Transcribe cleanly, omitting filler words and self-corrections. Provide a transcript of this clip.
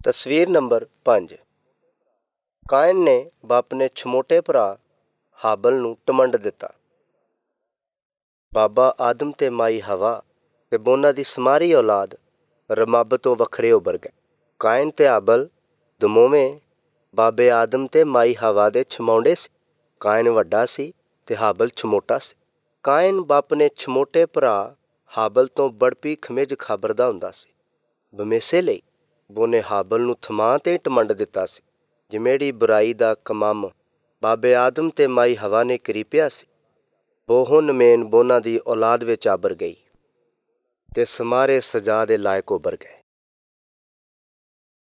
ਤਸਵੀਰ number 5। Coin ਨੇ ਆਪਣੇ ਛੋਟੇ ਭਰਾ ਹਾਬਲ ਨੂੰ ਟਮੰਡ ਦਿੱਤਾ। ਬਾਬਾ ਆਦਮ ਤੇ ਮਾਈ ਹਵਾ ਤੇ ਉਹਨਾਂ ਦੀ ਸਾਰੀ ਔਲਾਦ ਰਮੱਬ ਤੋਂ ਵੱਖਰੇ ਉੱਭਰ ਗਏ। ਕਾਇਨ ਤੇ ਹਾਬਲ ਦੋਵੇਂ ਬਾਬੇ ਆਦਮ ਤੇ ਮਾਈ ਹਵਾ ਦੇ ਛਮੌਂਡੇ ਸੀ। ਕਾਇਨ ਵੱਡਾ ਸੀ ਤੇ ਹਾਬਲ ਛਮੋਟਾ ਸੀ। ਕਾਇਨ ਆਪਣੇ ਛੋਟੇ ਭਰਾ ਹਾਬਲ ਤੋਂ ਬੜਪੀ ਖਮਿਜ ਖਾਬਰਦਾ ਹੁੰਦਾ ਸੀ। ਬਮੇਸੇ ਲਈ ਉਹਨੇ ਹਾਬਲ ਨੂੰ ਥਮਾਂ ਤੇ ਟਮੰਡ ਦਿੱਤਾ ਸੀ। ਜਿਹੜੀ ਬੁਰਾਈ ਦਾ ਕਮਮ ਬਾਬੇ ਆਦਮ ਤੇ ਮਾਈ ਹਵਾ ਨੇ ਕਰੀਪਿਆ ਸੀ, ਉਹ ਨਮੇਨ ਬੋਨਾਂ ਦੀ ਔਲਾਦ ਵਿੱਚ ਆਬਰ ਗਈ ਤੇ ਸਮਾਰੇ ਸਜਾ ਦੇ ਲਾਇਕ ਉੱਭਰ ਗਏ।